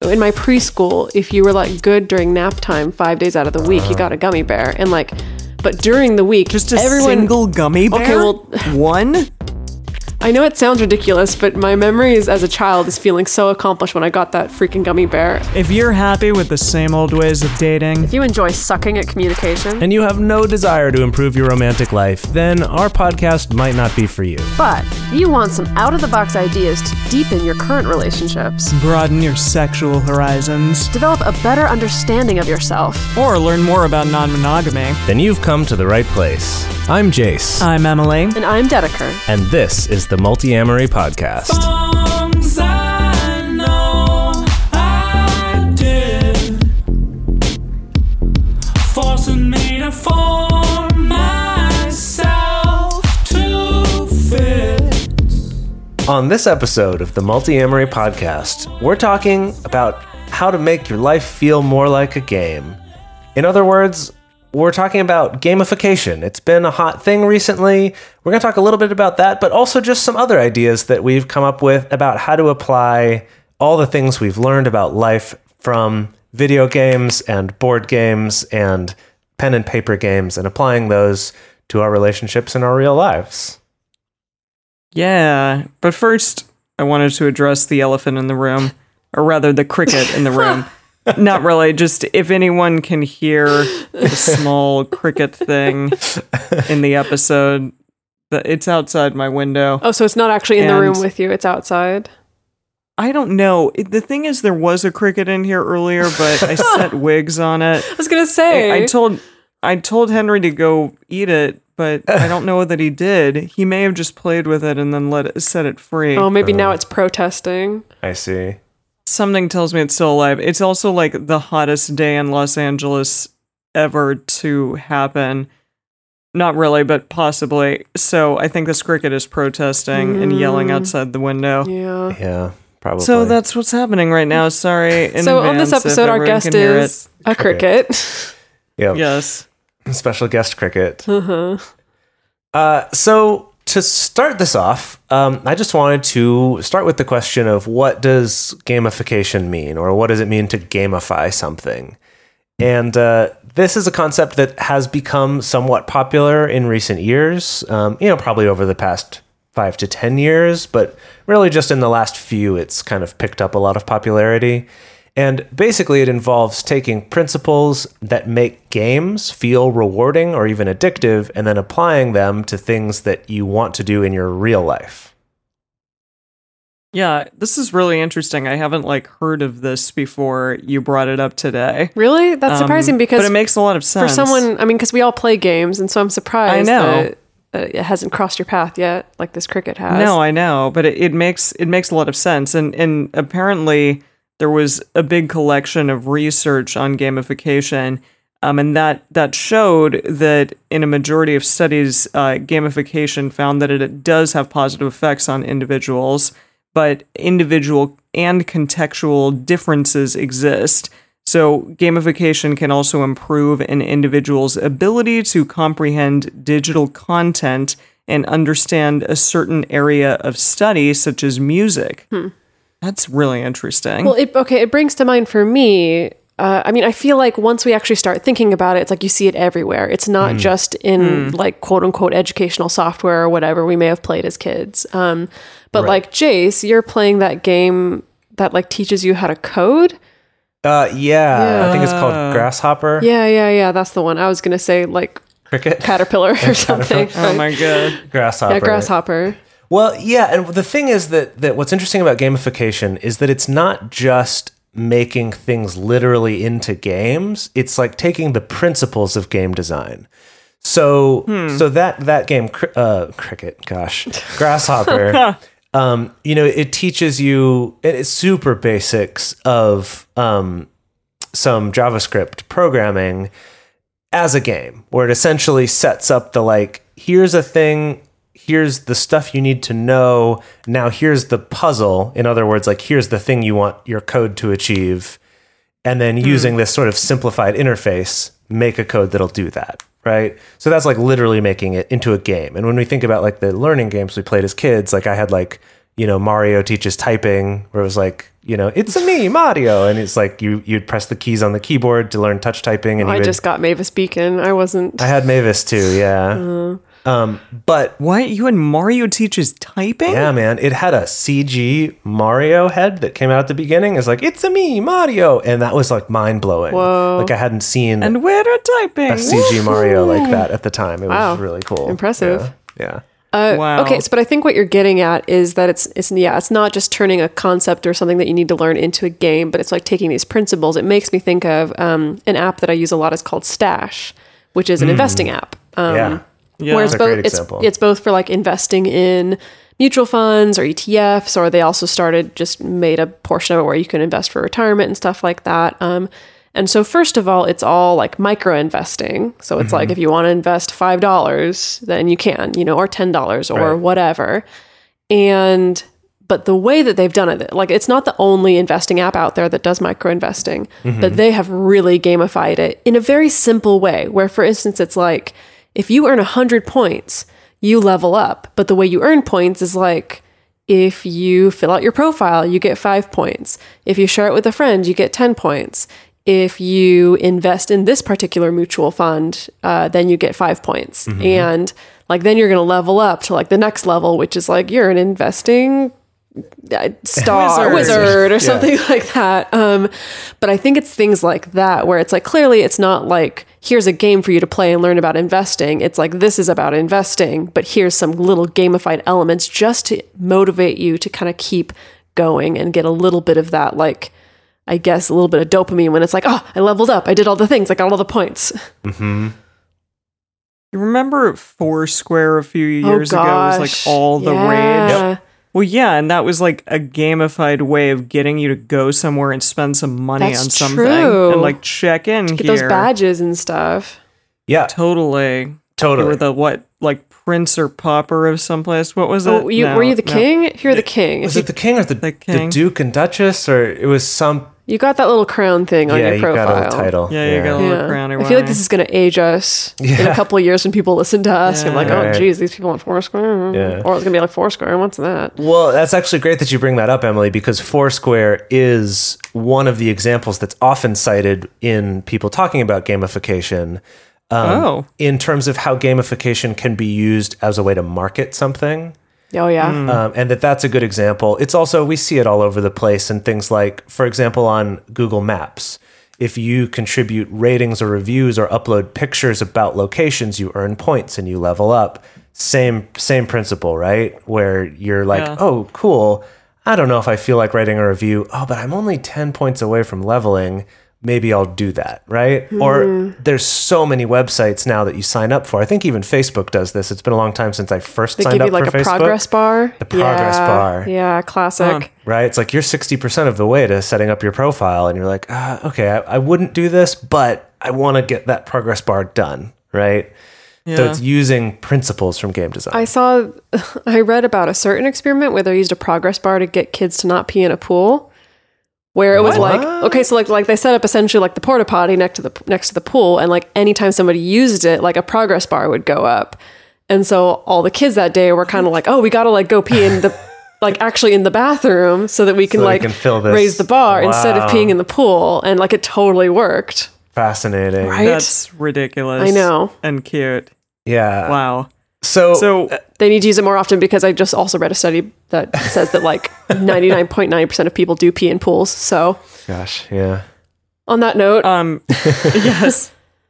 in my preschool, if you were like good during nap time 5 days out of the week, you got a gummy bear. And like, but during the week, just a single gummy bear? Okay, well, one? I know it sounds ridiculous, but my memories as a child is feeling so accomplished when I got that freaking gummy bear. If you're happy with the same old ways of dating, If you enjoy sucking at communication, and you have no desire to improve your romantic life, then our podcast might not be for you. but if you want some out-of-the-box ideas to deepen your current relationships, broaden your sexual horizons, develop a better understanding of yourself, or learn more about non-monogamy, Then you've come to the right place. I'm Jace, I'm Emily. and I'm Dedeker. and this is the Multi-Amory Podcast. Songs I know I did, forcing me to form myself to fit. On this episode of the Multi-Amory Podcast, we're talking about how to make your life feel more like a game. In other words, we're talking about gamification. It's been a hot thing recently. We're going to talk a little bit about that, but also just some other ideas that we've come up with about how to apply all the things we've learned about life from video games and board games and pen and paper games and applying those to our relationships in our real lives. Yeah, but first, I wanted to address the elephant in the room, or rather the cricket in the room. Not really, just if anyone can hear the small cricket thing in the episode, it's outside my window. Oh, so it's not actually in the And- room with you, it's outside. I don't know. The thing is, there was a cricket in here earlier, but I set wigs on it. I was gonna say. I told Henry to go eat it, but I don't know that he did. He may have just played with it and then set it free. Oh, maybe now it's protesting. I see. Something tells me it's still alive. It's also like the hottest day in Los Angeles ever to happen. Not really, but possibly. So I think this cricket is protesting and yelling outside the window. Yeah. Yeah, probably. So that's what's happening right now. Sorry. So on this advance if episode, our everyone guest can hear is a cricket. Yep. Yes. Special guest cricket. So to start this off, I just wanted to start with the question of what does gamification mean, or what does it mean to gamify something? And this is a concept that has become somewhat popular in recent years, probably over the past 5 to 10 years, but really just in the last few, it's kind of picked up a lot of popularity. And basically, it involves taking principles that make games feel rewarding or even addictive, and then applying them to things that you want to do in your real life. Yeah, this is really interesting. I haven't heard of this before you brought it up today. Really? That's surprising because But it makes a lot of sense. for someone, I mean, because we all play games, and so I'm surprised I know. that it hasn't crossed your path yet, like this cricket has. No, I know, but it makes a lot of sense. And apparently there was a big collection of research on gamification, and that showed that in a majority of studies, gamification found that it does have positive effects on individuals, but individual and contextual differences exist. So gamification can also improve an individual's ability to comprehend digital content and understand a certain area of study, such as music. That's really interesting. Well, it brings to mind for me. I feel like once we actually start thinking about it, it's like you see it everywhere. It's not just in like quote unquote educational software or whatever we may have played as kids. But Right. like Jace, you're playing that game that like teaches you how to code. I think it's called Grasshopper. Yeah. That's the one. I was gonna say like Cricket? caterpillar or something. Oh my god. Grasshopper. Yeah, grasshopper. Well, yeah, and the thing is that what's interesting about gamification is that it's not just making things literally into games. It's like taking the principles of game design. So that game, Cricket, gosh, Grasshopper, it teaches you, it's super basics of some JavaScript programming as a game, where it essentially sets up the here's a thing, here's the stuff you need to know. Now here's the puzzle. In other words, here's the thing you want your code to achieve. And then using this sort of simplified interface, make a code that'll do that. Right. So that's literally making it into a game. And when we think about the learning games we played as kids, I had Mario teaches typing, where it was like, it's a me, Mario. And it's like you'd press the keys on the keyboard to learn touch typing. And I just got Mavis Beacon. I had Mavis too, yeah. But What? You had Mario teaches typing? yeah, man, it had a CG Mario head that came out at the beginning. It's like, it's a me, Mario. And that was like mind blowing. Whoa. Like I hadn't seen And we're typing. a CG Mario like that at the time. It Wow. was really cool. Impressive. Yeah. Wow. Okay, but I think what you're getting at is that it's not just turning a concept or something that you need to learn into a game, but it's like taking these principles. It makes me think of an app that I use a lot is called Stash, which is an investing app. Yeah. Yeah. Where That's a great example. it's both for like investing in mutual funds or ETFs, or they also made a portion of it where you can invest for retirement and stuff like that. And so first of all, it's all like micro investing. So it's like if you want to invest $5, then you can, or $10 or Right. whatever. But the way that they've done it, like it's not the only investing app out there that does micro investing, but they have really gamified it in a very simple way where, for instance, it's like, if you earn 100 points, you level up. But the way you earn points is like, if you fill out your profile, you get 5 points. If you share it with a friend, you get 10 points. If you invest in this particular mutual fund, then you get 5 points. And like, then you're going to level up to like the next level, which is like, you're an investing wizard or something like that. But I think it's things like that where it's like, clearly it's not like, here's a game for you to play and learn about investing. It's like, this is about investing, but here's some little gamified elements just to motivate you to kind of keep going and get a little bit of that, like, I guess a little bit of dopamine when it's like, oh, I leveled up. I did all the things. I got all the points. Mm-hmm. You remember Foursquare a few years ago? It was gosh. like all the rage. Yeah. Well, yeah, and that was like a gamified way of getting you to go somewhere and spend some money That's on something true. and like check in Get here. those badges and stuff. Yeah, Totally. You totally. were the like prince or pauper of someplace. What was it? Oh, were you the king? If you're the king. Was it the king or the king. Duke and Duchess, or it was some? You got that little crown thing on Yeah, your you profile. got a title. Yeah, you got a little crown. I feel like this is going to age us in a couple of years when people listen to us. I'm like, oh, Right. geez, these people on Foursquare. Yeah. Or it's going to be like Foursquare. What's that? Well, that's actually great that you bring that up, Emily, because Foursquare is one of the examples that's often cited in people talking about gamification. In terms of how gamification can be used as a way to market something. Oh, yeah. And that's a good example. It's also, we see it all over the place in things like, for example, on Google Maps. If you contribute ratings or reviews or upload pictures about locations, you earn points and you level up. Same principle, right? Where you're like, oh, cool. I don't know if I feel like writing a review. Oh, but I'm only 10 points away from leveling. Maybe I'll do that, right? Or there's so many websites now that you sign up for. I think even Facebook does this. It's been a long time since I first They signed give up you like for a Facebook. progress bar. The progress bar. Yeah, classic. Right? It's like you're 60% of the way to setting up your profile, and you're like, okay, I wouldn't do this, but I want to get that progress bar done, right? Yeah. So it's using principles from game design. I read about a certain experiment where they used a progress bar to get kids to not pee in a pool. Where it was like, okay, so like they set up essentially like the porta potty next to the pool, and like anytime somebody used it, like a progress bar would go up. And so all the kids that day were kind of like, oh, we got to like go pee in the like actually in the bathroom so that we can like fill this. raise the bar instead of Wow. peeing in the pool, and like it totally worked. Fascinating. Right? That's ridiculous. I know. And cute. Yeah. Wow. So They need to use it more often because I just also read a study that says that like 99.9% of people do pee in pools. So gosh, yeah. on that note, Yes.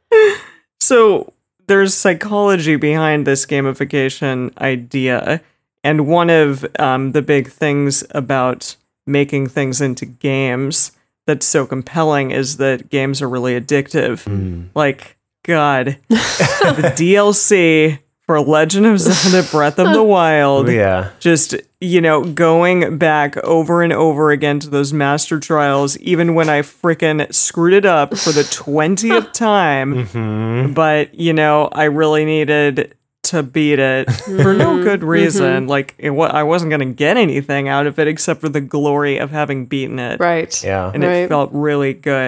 So there's psychology behind this gamification idea. And one of the big things about making things into games that's so compelling is that games are really addictive. Like, God, the DLC for Legend of Zelda Breath of the Wild. Yeah. Just, going back over and over again to those master trials, even when I frickin' screwed it up for the 20th time. But, I really needed to beat it for no good reason. Like, I wasn't going to get anything out of it except for the glory of having beaten it. right. Yeah. And Right. it felt really good.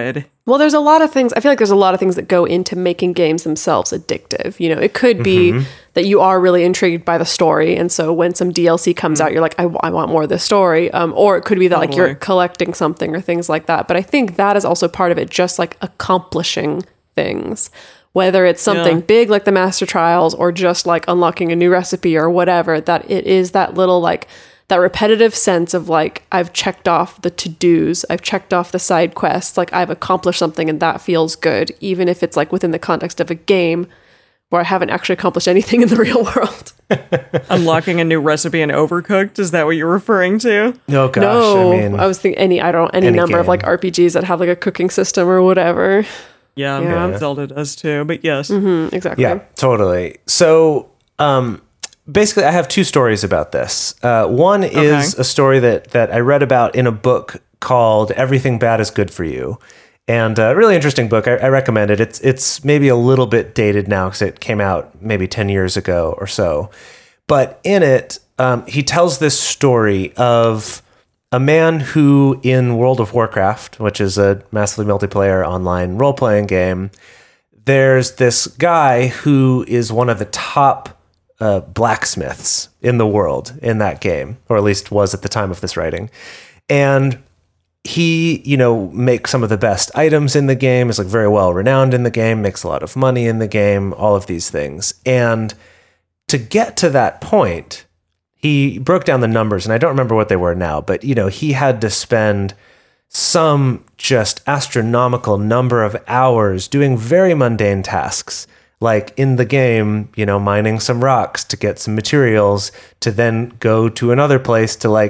Well, there's a lot of things. I feel like there's a lot of things that go into making games themselves addictive. You know, it could be that you are really intrigued by the story. And so when some DLC comes out, you're like, I want more of this story. Or it could be that like you're collecting something or things like that. But I think that is also part of it, just like accomplishing things, whether it's something big like the Master Trials or just like unlocking a new recipe or whatever, that it is that little like that repetitive sense of like, I've checked off the to-dos, I've checked off the side quests, like I've accomplished something and that feels good, even if it's like within the context of a game where I haven't actually accomplished anything in the real world. Unlocking a new recipe in Overcooked, is that what you're referring to? Oh gosh, No, I mean, I was thinking any number of game. like RPGs that have like a cooking system or whatever. Yeah. Zelda does too, but yes. Exactly. yeah, totally. So, basically, I have two stories about this. One is a story that I read about in a book called Everything Bad is Good for You. And a really interesting book. I recommend it. It's maybe a little bit dated now because it came out maybe 10 years ago or so. But in it, he tells this story of a man who in World of Warcraft, which is a massively multiplayer online role-playing game, there's this guy who is one of the top blacksmiths in the world in that game, or at least was at the time of this writing. And he, makes some of the best items in the game, is like very well renowned in the game, makes a lot of money in the game, all of these things. And to get to that point, he broke down the numbers, and I don't remember what they were now, but he had to spend some just astronomical number of hours doing very mundane tasks. Like in the game, mining some rocks to get some materials to then go to another place to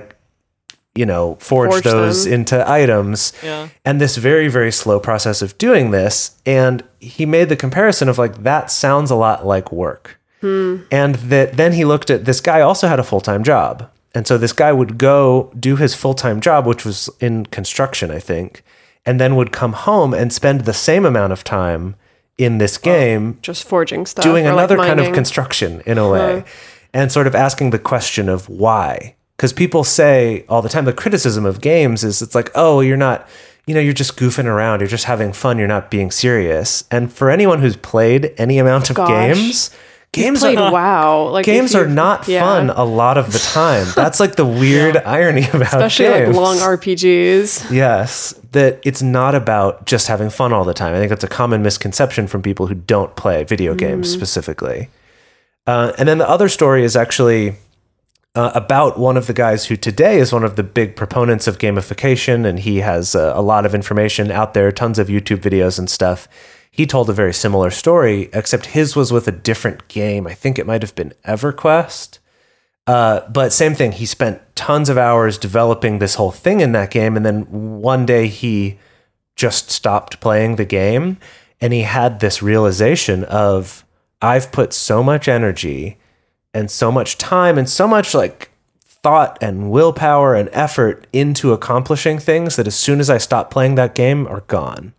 forge those them into items. Yeah. And this very, very slow process of doing this. And he made the comparison of like, that sounds a lot like work. And that then he looked at this guy also had a full-time job. And so this guy would go do his full-time job, which was in construction, I think, and then would come home and spend the same amount of time in this game, just forging stuff, doing or another like kind of mining. construction in a way, and sort of asking the question of why. Because people say all the time, the criticism of games is it's like, oh, you're not, you're just goofing around, you're just having fun, you're not being serious. And for anyone who's played any amount of games played are WoW. Like games are not fun a lot of the time. That's like the weird irony about especially games. like long RPGs. Yes, that it's not about just having fun all the time. I think that's a common misconception from people who don't play video games specifically. And then the other story is actually about one of the guys who today is one of the big proponents of gamification, and he has a lot of information out there, tons of YouTube videos and stuff. He told a very similar story, except his was with a different game. I think it might have been EverQuest. But same thing, he spent tons of hours developing this whole thing in that game, and then one day he just stopped playing the game, and he had this realization of, I've put so much energy and so much time and so much like thought and willpower and effort into accomplishing things that as soon as I stop playing that game are gone.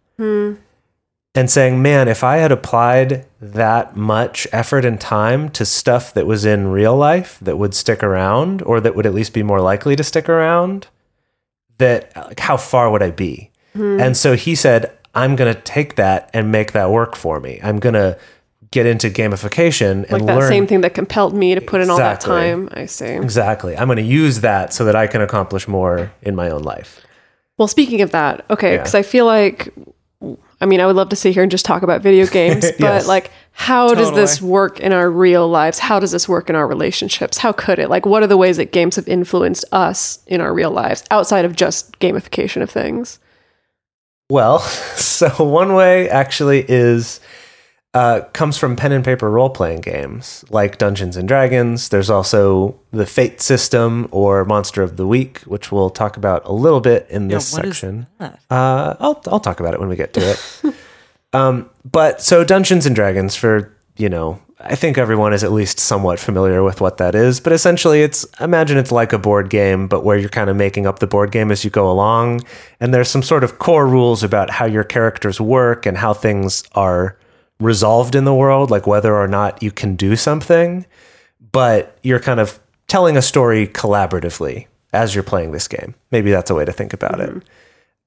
And saying, man, if I had applied that much effort and time to stuff that was in real life that would stick around, or that would at least be more likely to stick around, that like, how far would I be? And so he said, I'm going to take that and make that work for me. I'm going to get into gamification and Like that learn. same thing that compelled me to put in all that Exactly. time. I see. Exactly. I'm going to use that so that I can accomplish more in my own life. Well, speaking of that, okay, Yeah. because I feel like, I mean, I would love to sit here and just talk about video games, but Yes. like, how does Totally. this work in our real lives? How does this work in our relationships? How could it? Like, what are the ways that games have influenced us in our real lives outside of just gamification of things? Well, so one way actually is comes from pen and paper role-playing games like Dungeons and Dragons. There's also the Fate system or Monster of the Week, which we'll talk about a little bit in this what is section. that? I'll talk about it when we get to it. But so Dungeons and Dragons, for I think everyone is at least somewhat familiar with what that is. But essentially, imagine it's like a board game, but where you're kind of making up the board game as you go along, and there's some sort of core rules about how your characters work and how things are resolved in the world, like whether or not you can do something, but you're kind of telling a story collaboratively as you're playing this game. Maybe that's a way to think about it.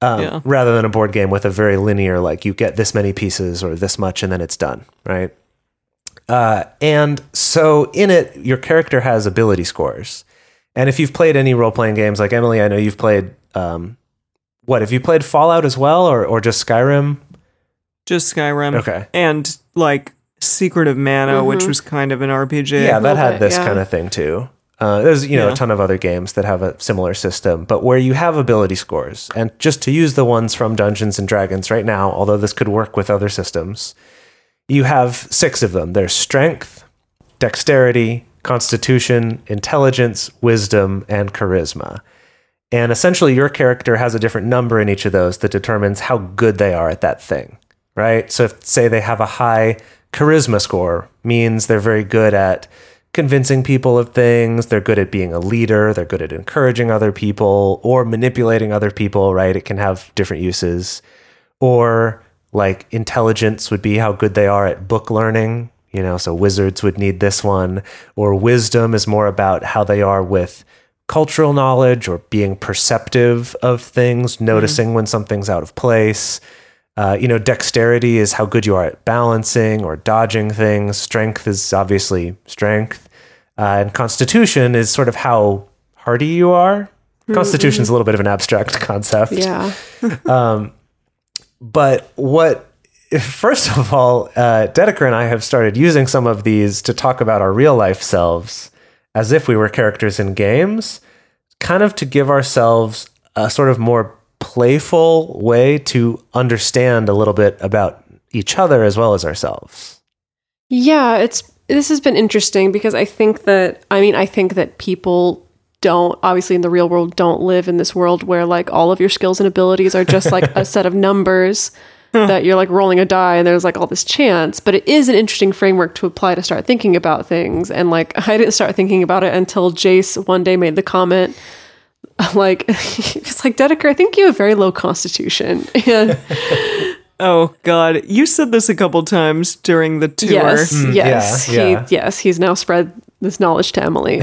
rather than a board game with a very linear, like you get this many pieces or this much and then it's done, right? And so in it, your character has ability scores. And if you've played any role-playing games, like Emily, I know you've played, have you played Fallout as well or just Skyrim? Just Skyrim. Okay. And like Secret of Mana, which was kind of an RPG. Yeah, that had this yeah. kind of thing too. There's a ton of other games that have a similar system, but where you have ability scores, and just to use the ones from Dungeons and Dragons right now, although this could work with other systems, you have 6 of them. There's strength, dexterity, constitution, intelligence, wisdom, and charisma. And essentially your character has a different number in each of those that determines how good they are at that thing, right? So if, say, they have a high charisma score, means they're very good at convincing people of things, they're good at being a leader, they're good at encouraging other people or manipulating other people, right? It can have different uses. Or like intelligence would be how good they are at book learning, so wizards would need this one. Or wisdom is more about how they are with cultural knowledge or being perceptive of things, noticing when something's out of place. Dexterity is how good you are at balancing or dodging things. Strength is obviously strength. And constitution is sort of how hardy you are. Constitution's a little bit of an abstract concept. Yeah. But first of all, Dedeker and I have started using some of these to talk about our real life selves as if we were characters in games, kind of to give ourselves a sort of more playful way to understand a little bit about each other as well as ourselves. Yeah, this has been interesting because I think that people don't, obviously in the real world, don't live in this world where like all of your skills and abilities are just like a set of numbers that you're like rolling a die and there's like all this chance. But it is an interesting framework to apply to start thinking about things. And like I didn't start thinking about it until Jace one day made the comment, like, it's like, Dedeker, I think you have very low constitution. And oh God, you said this a couple times during the tour. Yes, he's now spread this knowledge to Emily.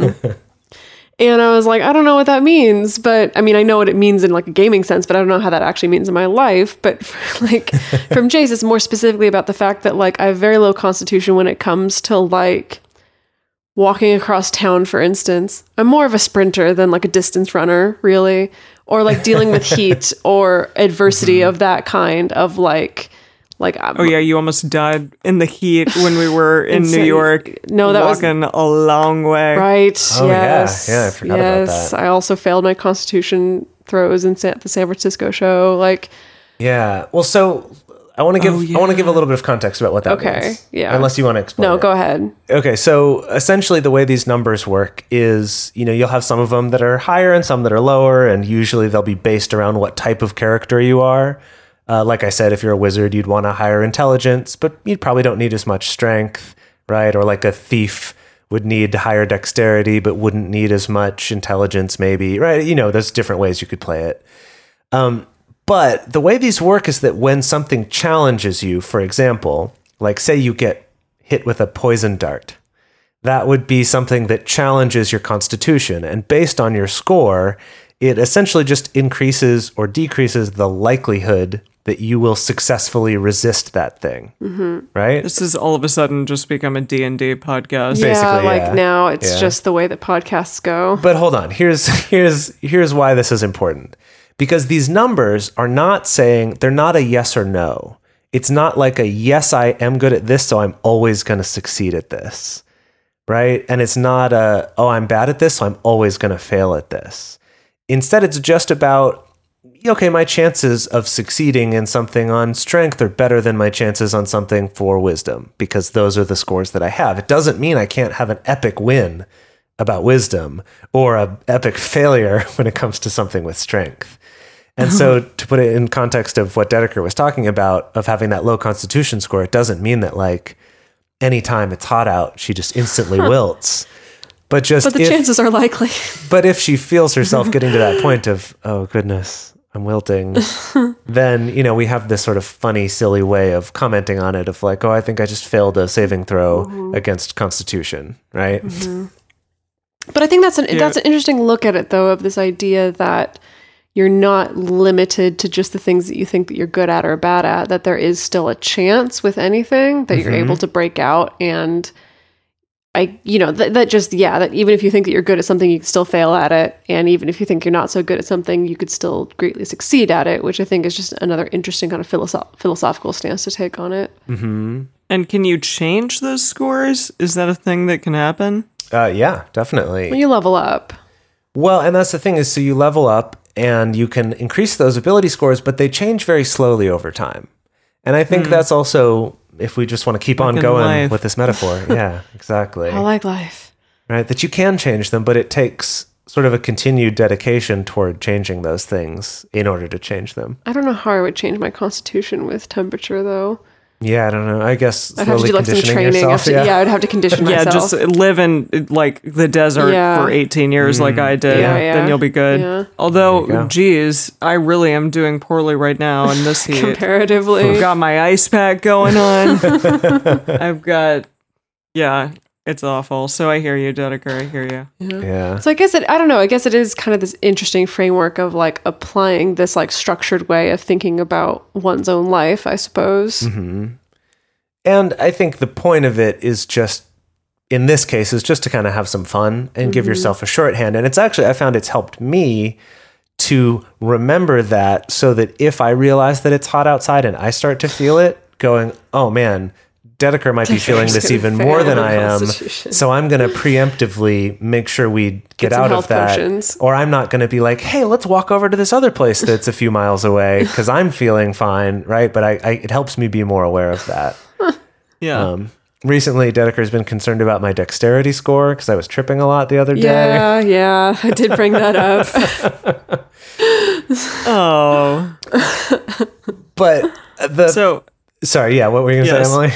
And I was like, I don't know what that means, but I mean, I know what it means in like a gaming sense, but I don't know how that actually means in my life. But like from Jace, it's more specifically about the fact that like I have very low constitution when it comes to like walking across town, for instance. I'm more of a sprinter than like a distance runner, really. Or like dealing with heat or adversity of that kind of like oh yeah, you almost died in the heat when we were in New York. No, that walking a long way. Right. Oh, yes. Yeah, I forgot about that. I also failed my constitution throws in the San Francisco show. Like, yeah. Well, so I want to give a little bit of context about what that means. Yeah. Unless you want to explain. No, it. Go ahead. Okay, so essentially the way these numbers work is, you'll have some of them that are higher and some that are lower, and usually they'll be based around what type of character you are. Like I said, if you're a wizard, you'd want a higher intelligence, but you probably don't need as much strength, right? Or like a thief would need higher dexterity, but wouldn't need as much intelligence, maybe, right? There's different ways you could play it. But the way these work is that when something challenges you, for example, like say you get hit with a poison dart, that would be something that challenges your constitution. And based on your score, it essentially just increases or decreases the likelihood that you will successfully resist that thing, right? This has all of a sudden just become a D&D podcast. Yeah, Basically, now it's just the way that podcasts go. But hold on, here's why this is important. Because these numbers are not saying, they're not a yes or no. It's not like a yes, I am good at this, so I'm always going to succeed at this, right? And it's not a, oh, I'm bad at this, so I'm always going to fail at this. Instead, it's just about, okay, my chances of succeeding in something on strength are better than my chances on something for wisdom, because those are the scores that I have. It doesn't mean I can't have an epic win about wisdom or an epic failure when it comes to something with strength. And so to put it in context of what Dedeker was talking about, of having that low constitution score, it doesn't mean that like anytime it's hot out, she just instantly wilts. But the chances are likely. But if she feels herself getting to that point of, oh goodness, I'm wilting, then, we have this sort of funny, silly way of commenting on it of like, oh, I think I just failed a saving throw against Constitution, right? But I think that's an interesting look at it, though, of this idea that, you're not limited to just the things that you think that you're good at or bad at, that there is still a chance with anything that you're able to break out. And that even if you think that you're good at something, you can still fail at it. And even if you think you're not so good at something, you could still greatly succeed at it, which I think is just another interesting kind of philosophical stance to take on it. Mm-hmm. And can you change those scores? Is that a thing that can happen? Yeah, definitely. When you level up. Well, and that's the thing is, so you level up and you can increase those ability scores, but they change very slowly over time. And I think that's also, if we just want to keep on going with this metaphor. Yeah, exactly. I like life. Right, that you can change them, but it takes sort of a continued dedication toward changing those things in order to change them. I don't know how I would change my constitution with temperature, though. Yeah, I don't know. I guess I'd have to do like some training. I'd have to condition myself. Yeah, just live in like the desert for 18 years like I did. Then you'll be good. Yeah. Although, geez, I really am doing poorly right now in this heat. Comparatively. I've got my ice pack going on. I've got, it's awful. So I hear you, Dedeker. I hear you. Yeah. So I guess I don't know. I guess it is kind of this interesting framework of like applying this like structured way of thinking about one's own life, I suppose. Mm-hmm. And I think the point of it is just, in this case, is just to kind of have some fun and give yourself a shorthand. And it's actually, I found it's helped me to remember that, so that if I realize that it's hot outside and I start to feel it, going, oh man, Dedeker might be feeling this even more than I am. So I'm going to preemptively make sure we get out of that. Potions. Or I'm not going to be like, hey, let's walk over to this other place that's a few miles away because I'm feeling fine, right? But it helps me be more aware of that. Yeah. Recently, Dedeker's been concerned about my dexterity score because I was tripping a lot the other day. Yeah. I did bring that up. Oh. But sorry, yeah, what were you going to say, Emily?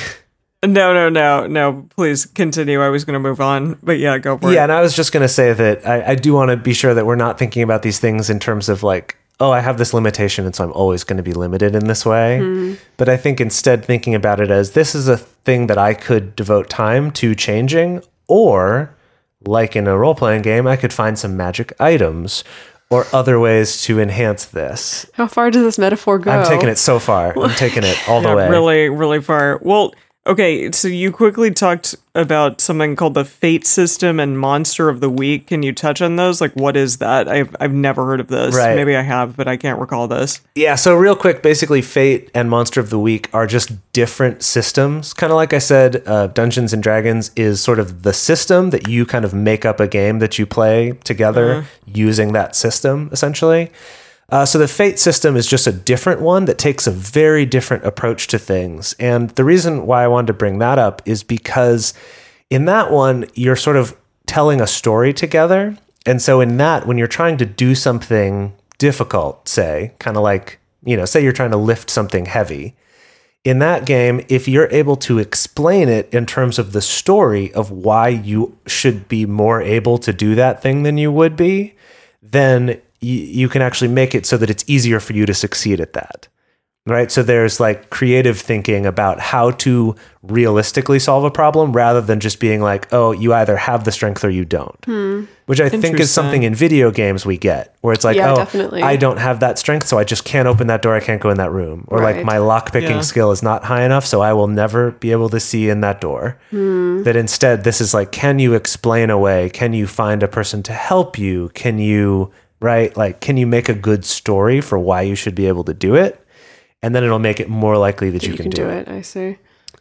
No. Please continue. I was going to move on, but yeah, go for it. Yeah, and I was just going to say that I do want to be sure that we're not thinking about these things in terms of like, oh, I have this limitation, and so I'm always going to be limited in this way. But I think instead thinking about it as this is a thing that I could devote time to changing, or like in a role-playing game, I could find some magic items or other ways to enhance this. How far does this metaphor go? I'm taking it so far. I'm taking it all the way. Really, really far. Well, okay, so you quickly talked about something called the Fate system and Monster of the Week. Can you touch on those? Like, what is that? I've never heard of this. Right. Maybe I have, but I can't recall this. Yeah, so real quick, basically Fate and Monster of the Week are just different systems. Kind of like I said, Dungeons & Dragons is sort of the system that you kind of make up a game that you play together using that system, essentially. So the Fate system is just a different one that takes a very different approach to things. And the reason why I wanted to bring that up is because in that one, you're sort of telling a story together. And so in that, when you're trying to do something difficult, say, kind of like, say you're trying to lift something heavy. In that game, if you're able to explain it in terms of the story of why you should be more able to do that thing than you would be, then you can actually make it so that it's easier for you to succeed at that, right? So there's like creative thinking about how to realistically solve a problem rather than just being like, oh, you either have the strength or you don't, which I think is something in video games we get where it's like, definitely. I don't have that strength, so I just can't open that door. I can't go in that room. Or like my lockpicking skill is not high enough, so I will never be able to see in that door. That instead, this is like, can you explain away? Can you find a person to help you? Can you... right? Like, can you make a good story for why you should be able to do it? And then it'll make it more likely that you can do it. I see.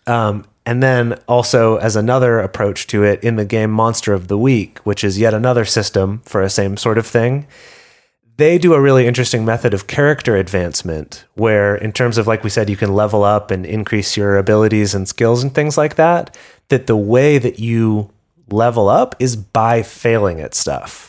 And then also as another approach to it in the game Monster of the Week, which is yet another system for a same sort of thing, they do a really interesting method of character advancement where in terms of, like we said, you can level up and increase your abilities and skills and things like that, that the way that you level up is by failing at stuff.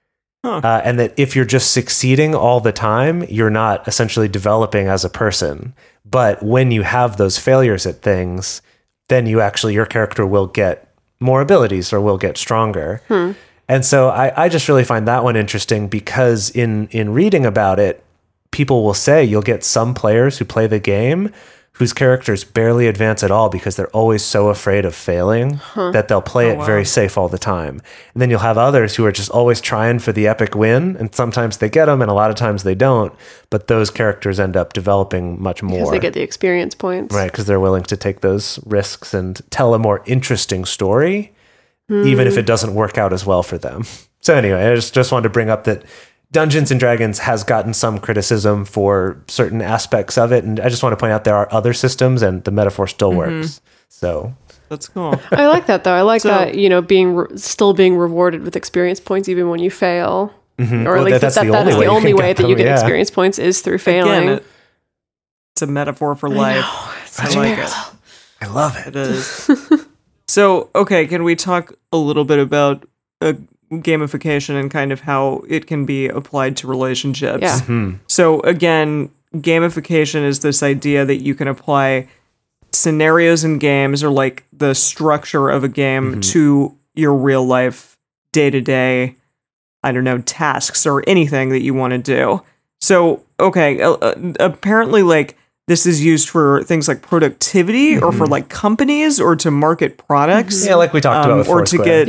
And that if you're just succeeding all the time, you're not essentially developing as a person. But when you have those failures at things, then your character will get more abilities or will get stronger. And so I just really find that one interesting because in reading about it, people will say you'll get some players who play the game whose characters barely advance at all because they're always so afraid of failing that they'll play it very safe all the time. And then you'll have others who are just always trying for the epic win, and sometimes they get them, and a lot of times they don't. But those characters end up developing much more. Because they get the experience points. Right, because they're willing to take those risks and tell a more interesting story, even if it doesn't work out as well for them. So anyway, I just wanted to bring up that Dungeons and Dragons has gotten some criticism for certain aspects of it, and I just want to point out there are other systems, and the metaphor still works. So That's cool. I like that though. I like that, still being rewarded with experience points even when you fail. Or at least that's the only way that you get experience points is through failing. Again, it's a metaphor for life. I like it. I love it. It is. So, okay, can we talk a little bit about gamification and kind of how it can be applied to relationships? Yeah. So, again, gamification is this idea that you can apply scenarios in games or like the structure of a game to your real life, day-to-day, I don't know, tasks or anything that you want to do. So, okay, apparently, like, this is used for things like productivity or for like companies or to market products. Yeah, like we talked about with or to Foursquare.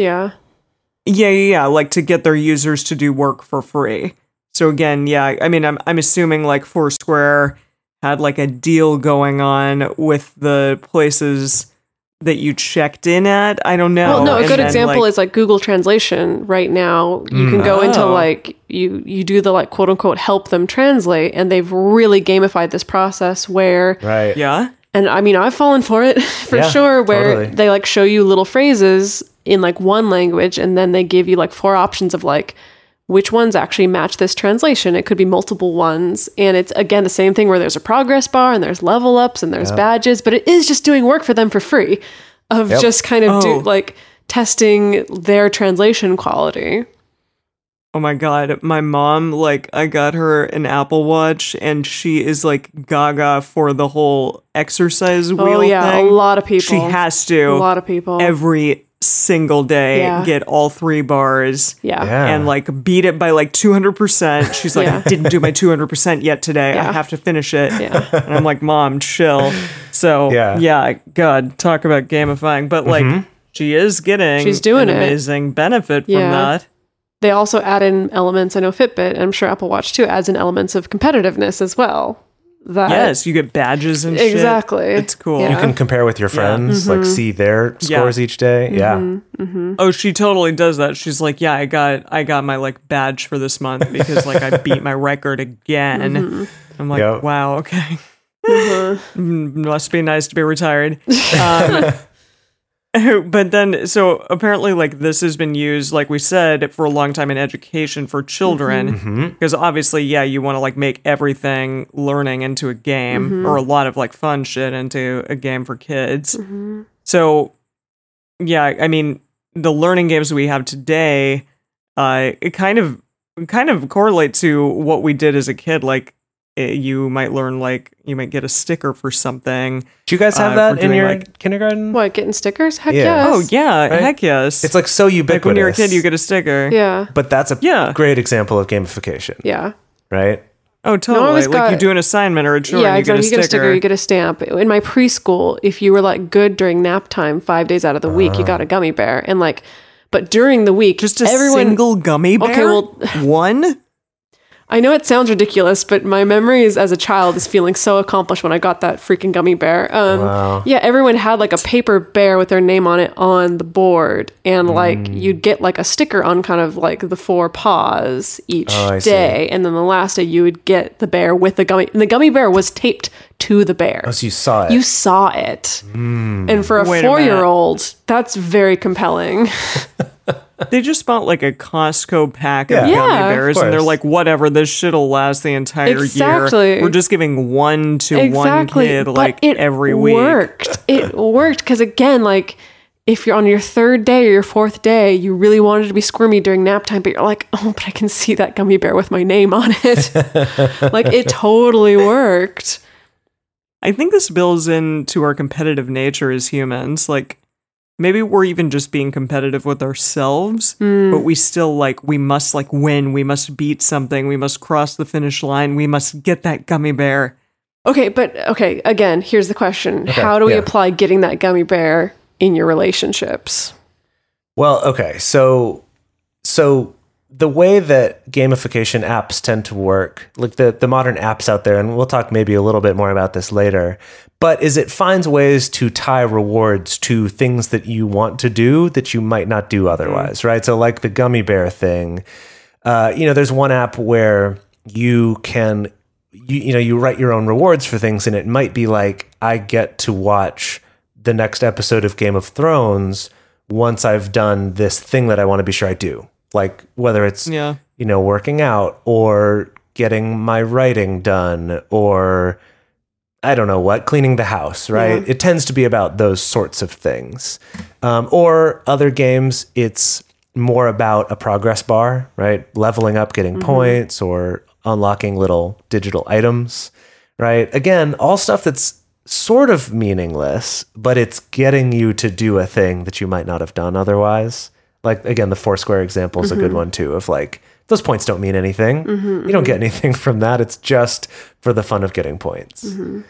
get like to get their users to do work for free. So again, yeah, I mean, I'm assuming like Foursquare had like a deal going on with the places that you checked in at. I don't know. Well, no, a good And example is like Google Translation right now. You can go into like, you do the like quote unquote help them translate, and they've really gamified this process where, Right. yeah. and I mean, I've fallen for it for Yeah, sure, where totally. they like show you little phrases in like one language, and then they give you like 4 options of like, which ones actually match this translation. It could be multiple ones. And it's, again, the same thing where there's a progress bar and there's level ups and there's badges, but it is just doing work for them for free of just kind of like testing their translation quality. Oh my God. My mom, like, I got her an Apple Watch and she is like gaga for the whole exercise wheel Oh, yeah. thing. A lot of people. She has to. A lot of people. Every single day Yeah. get all 3 bars. Yeah. And like beat it by like 200%. She's like, I didn't do my 200% yet today. I have to finish it. Yeah. And I'm like, Mom, chill. So yeah, God, talk about gamifying. But like, she is getting She's doing an it. amazing benefit from Yeah. that. They also add in elements. I know Fitbit, and I'm sure Apple Watch too, adds in elements of competitiveness as well. That Yes, you get badges and shit. Exactly. It's cool. Yeah. You can compare with your friends, like see their scores each day. Yeah. Oh, she totally does that. She's like, yeah, I got my like badge for this month because like I beat my record again. I'm like, Yep. wow, okay. Must be nice to be retired. But then, so apparently, like, this has been used, like we said, for a long time in education for children. Because obviously, yeah, you want to, like, make everything learning into a game or a lot of, like, fun shit into a game for kids. So, yeah, I mean, the learning games we have today, it kind of correlate to what we did as a kid. Like, you might learn, like, you might get a sticker for something. Do you guys have for that in doing, your like- kindergarten? What, getting stickers? Heck Yeah. yes. Oh, yeah, Right? heck yes. It's like so ubiquitous. like when you're a kid, you get a sticker. Yeah. But that's a Yeah. great example of gamification, Yeah. right? Oh, totally. always Like you got- do an assignment or a chore Yeah, and you exactly. get a sticker. You get a stamp. In my preschool, if you were like good during nap time 5 days out of the week, you got a gummy bear. And like, but during the week, Just a everyone, single gummy bear? Okay, well- one? I know it sounds ridiculous, but my memories as a child is feeling so accomplished when I got that freaking gummy bear. Wow. Yeah, everyone had like a paper bear with their name on it on the board. And like you'd get like a sticker on kind of like the 4 paws each I see. day. And then the last day you would get the bear with the gummy. And the gummy bear was taped to the bear. Oh, so you saw it. You saw it. And for a Wait a minute. 4-year-old, that's very compelling. They just bought like a Costco pack Yeah. of Yeah, gummy of bears and they're course. like, whatever, this shit'll last the entire Exactly. year. We're just giving one to one kid but like it every week. It worked because again, like if you're on your 3rd day or your 4th day, you really wanted to be squirmy during nap time, but you're like, oh, but I can see that gummy bear with my name on it. Like it totally worked. I think this builds into our competitive nature as humans. Like, maybe we're even just being competitive with ourselves, but we still like, we must like win. We must beat something. We must cross the finish line. We must get that gummy bear. Okay, again, here's the question. Okay, How do we yeah. apply getting that gummy bear in your relationships? Well, okay, so the way that gamification apps tend to work, like the modern apps out there, and we'll talk maybe a little bit more about this later, but is it finds ways to tie rewards to things that you want to do that you might not do otherwise, right? So like the gummy bear thing, there's one app where you can, you write your own rewards for things, and it might be like, I get to watch the next episode of Game of Thrones once I've done this thing that I want to be sure I do. Like whether it's, working out or getting my writing done or I don't know what, cleaning the house, right? Yeah. It tends to be about those sorts of things. Or other games, it's more about a progress bar, right? Leveling up, getting points or unlocking little digital items, right? Again, all stuff that's sort of meaningless, but it's getting you to do a thing that you might not have done otherwise. Like, again, the Foursquare example is a good one, too, of like, those points don't mean anything. You don't get anything from that. It's just for the fun of getting points.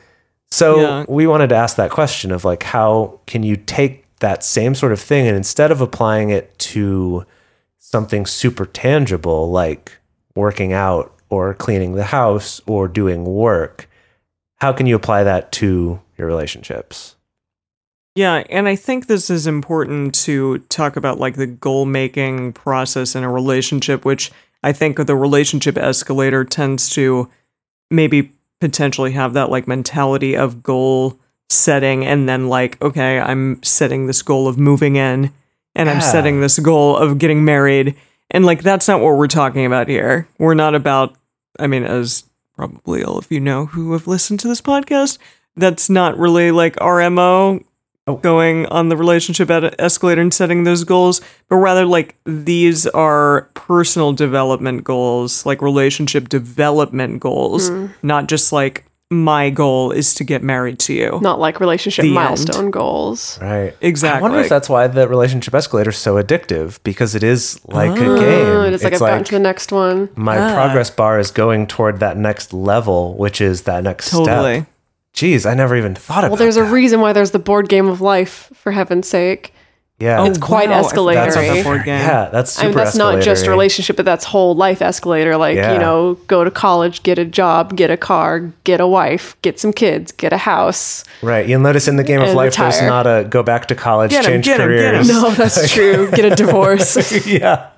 So we wanted to ask that question of like, how can you take that same sort of thing and instead of applying it to something super tangible, like working out or cleaning the house or doing work, how can you apply that to your relationships? Yeah, and I think this is important to talk about like the goal-making process in a relationship, which I think the relationship escalator tends to maybe potentially have that like mentality of goal setting and then like, okay, I'm setting this goal of moving in and I'm setting this goal of getting married. And like, that's not what we're talking about here. We're not about, I mean, as probably all of you know who have listened to this podcast, that's not really like our MO. Going on the relationship escalator and setting those goals, but rather like these are personal development goals, like relationship development goals, not just like my goal is to get married to you. Not like relationship milestone goals. Right. Exactly. I wonder if that's why the relationship escalator is so addictive, because it is like a game. It's like I've gotten to the next one. My progress bar is going toward that next level, which is that next step. Geez, I never even thought about that. Well, there's a reason why there's the board game of life, for heaven's sake. Yeah. It's quite escalatory. That's board game. Yeah, that's super that's not just a relationship, but that's whole life escalator. Like, go to college, get a job, get a car, get a wife, get some kids, get a house. Right. You'll notice in the game of life, there's not a go back to college, change careers. No, that's true. Get a divorce. Yeah.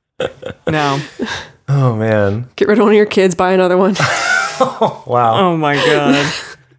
No. Oh, man. Get rid of one of your kids, buy another one. Wow. Oh, my God.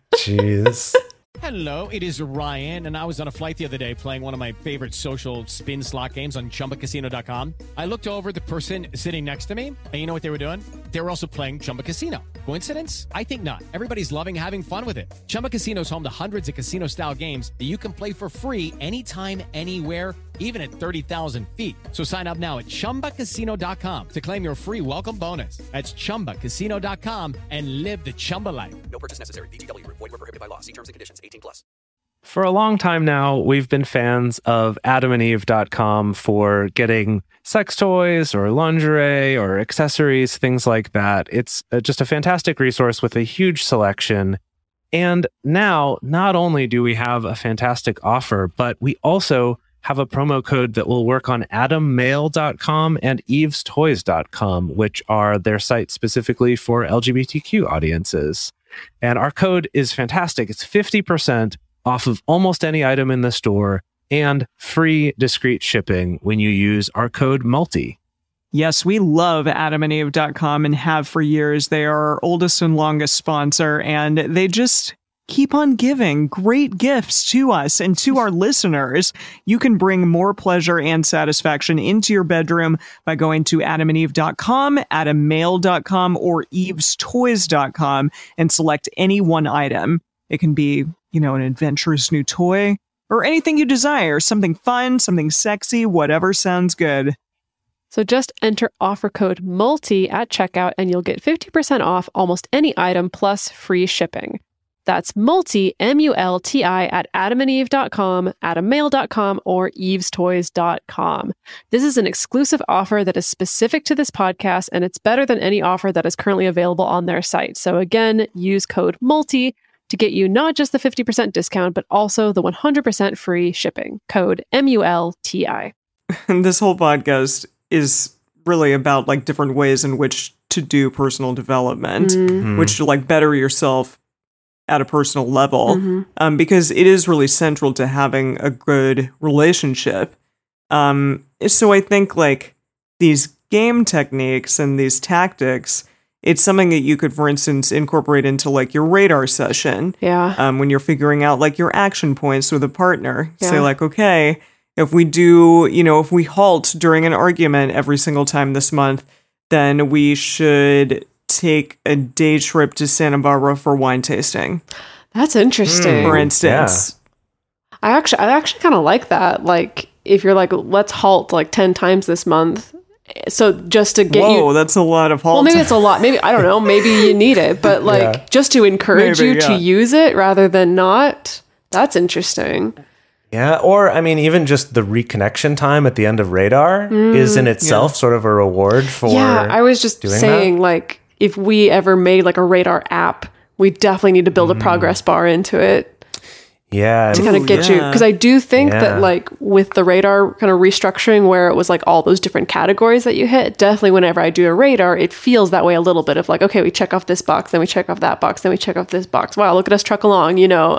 Jeez. Hello, it is Ryan, and I was on a flight the other day playing one of my favorite social spin slot games on ChumbaCasino.com. I looked over at the person sitting next to me, and you know what they were doing? They were also playing Chumba Casino. Coincidence? I think not. Everybody's loving having fun with it. Chumba Casino is home to hundreds of casino-style games that you can play for free anytime, anywhere, even at 30,000 feet. So sign up now at ChumbaCasino.com to claim your free welcome bonus. That's ChumbaCasino.com and live the Chumba life. No purchase necessary. VGW. Void where prohibited by law. See terms and conditions. 18+. For a long time now, we've been fans of AdamandEve.com for getting sex toys or lingerie or accessories, things like that. It's just a fantastic resource with a huge selection. And now, not only do we have a fantastic offer, but we also have a promo code that will work on AdamMail.com and EvesToys.com, which are their sites specifically for LGBTQ audiences. And our code is fantastic. It's 50% off of almost any item in the store and free discreet shipping when you use our code MULTI. Yes, we love AdamandEve.com and have for years. They are our oldest and longest sponsor, and they just keep on giving great gifts to us and to our listeners. You can bring more pleasure and satisfaction into your bedroom by going to AdamandEve.com, AdamMail.com, or EvesToys.com and select any one item. It can be, an adventurous new toy or anything you desire, something fun, something sexy, whatever sounds good. So just enter offer code MULTI at checkout and you'll get 50% off almost any item plus free shipping. That's multi, M-U-L-T-I, at adamandeve.com, adammail.com, or evestoys.com. This is an exclusive offer that is specific to this podcast, and it's better than any offer that is currently available on their site. So again, use code MULTI to get you not just the 50% discount, but also the 100% free shipping. Code MULTI. And this whole podcast is really about like different ways in which to do personal development, which to like better yourself at a personal level, because it is really central to having a good relationship. So I think like these game techniques and these tactics, it's something that you could, for instance, incorporate into like your radar session. Yeah. When you're figuring out like your action points with a partner. Yeah. Say like, okay, if we do, if we halt during an argument every single time this month, then we should take a day trip to Santa Barbara for wine tasting, That's interesting. for instance. I actually kind of like that. Like, if you're like, let's halt like 10 times this month. So just to get Whoa, that's a lot of halt. well, maybe it's a lot. Maybe, I don't know, maybe you need it, but like just to encourage Maybe, you to use it rather than not. That's interesting. Yeah, or I mean, even just the reconnection time at the end of Radar is in itself sort of a reward for. Yeah, I was just doing saying, like, if we ever made like a Radar app, we definitely need to build a progress bar into it Yeah, to kind of get you. Because I do think that, like, with the Radar kind of restructuring where it was like all those different categories that you hit, definitely whenever I do a Radar, it feels that way a little bit of like, okay, we check off this box, then we check off that box, then we check off this box. Wow, look at us truck along,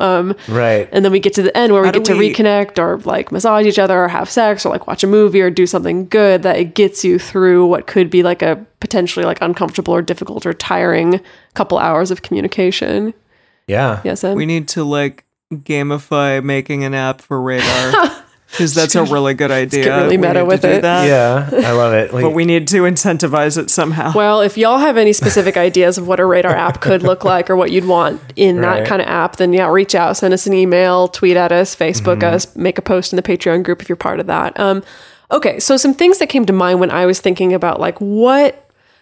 right. And then we get to the end where we How do get to we- reconnect or like massage each other or have sex or like watch a movie or do something good, that it gets you through what could be like a potentially like uncomfortable or difficult or tiring couple hours of communication. Yeah. Yes, Em? We need to like gamify making an app for Radar, because that's a really good idea. get really We meta need to with do it. that. Yeah, I love it. Like, But we need to incentivize it somehow. Well, if y'all have any specific ideas of what a Radar app could look like or what you'd want in that Right. kind of app, then yeah, reach out, send us an email, tweet at us, Facebook us, make a post in the Patreon group if you're part of that. Okay, so some things that came to mind when I was thinking about like what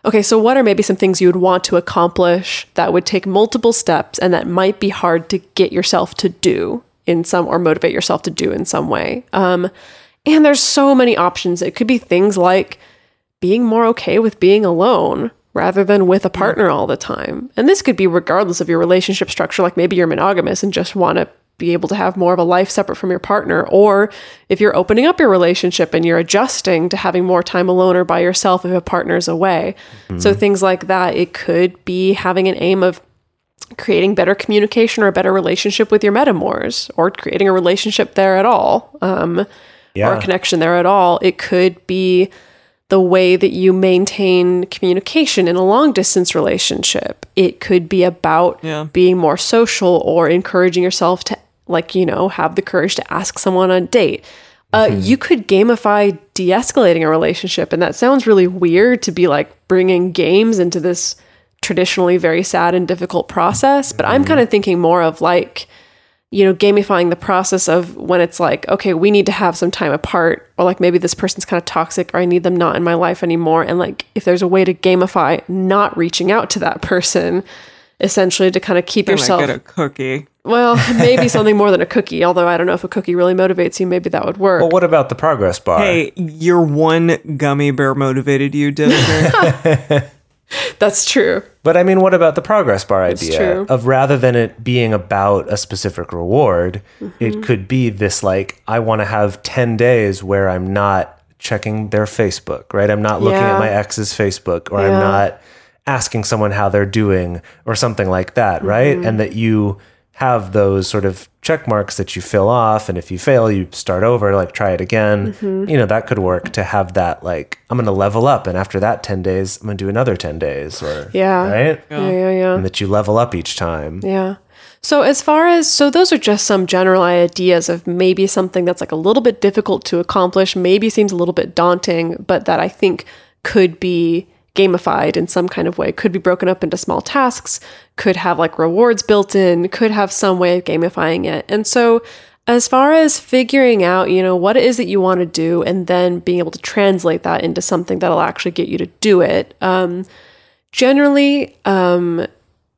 are maybe some things you would want to accomplish that would take multiple steps and that might be hard to get yourself to do in some, or motivate yourself to do in some way. And there's so many options. It could be things like being more okay with being alone rather than with a partner all the time. And this could be regardless of your relationship structure. Like maybe you're monogamous and just want to be able to have more of a life separate from your partner. Or if you're opening up your relationship and you're adjusting to having more time alone or by yourself if a partner's away. So things like that. It could be having an aim of creating better communication or a better relationship with your metamors, or creating a relationship there at all, or a connection there at all. It could be the way that you maintain communication in a long distance relationship. It could be about being more social or encouraging yourself to have the courage to ask someone on a date. You could gamify de-escalating a relationship. And that sounds really weird to be like bringing games into this traditionally very sad and difficult process. But I'm kind of thinking more of like, gamifying the process of when it's like, okay, we need to have some time apart, or like maybe this person's kind of toxic, or I need them not in my life anymore. And like, if there's a way to gamify not reaching out to that person, essentially to kind of keep Then yourself. I get a cookie. Well, maybe something more than a cookie, although I don't know if a cookie really motivates you. Maybe that would work. well, what about the progress bar? Hey, your one gummy bear motivated you, Dillinger. That's true. But I mean, what about the progress bar idea true. of, rather than it being about a specific reward, it could be this like, I want to have 10 days where I'm not checking their Facebook, right? I'm not looking Yeah. at my ex's Facebook, or I'm Yeah. not asking someone how they're doing, or something like that, right? And that you have those sort of check marks that you fill off, and if you fail, you start over, like try it again. That could work to have that, like, I'm going to level up, and after that 10 days, I'm going to do another 10 days, or Yeah. right? Yeah. And that you level up each time. Yeah. So those are just some general ideas of maybe something that's like a little bit difficult to accomplish, maybe seems a little bit daunting, but that I think could be gamified in some kind of way, could be broken up into small tasks, could have like rewards built in, could have some way of gamifying it. And so as far as figuring out, what it is that you want to do, and then being able to translate that into something that'll actually get you to do it, generally,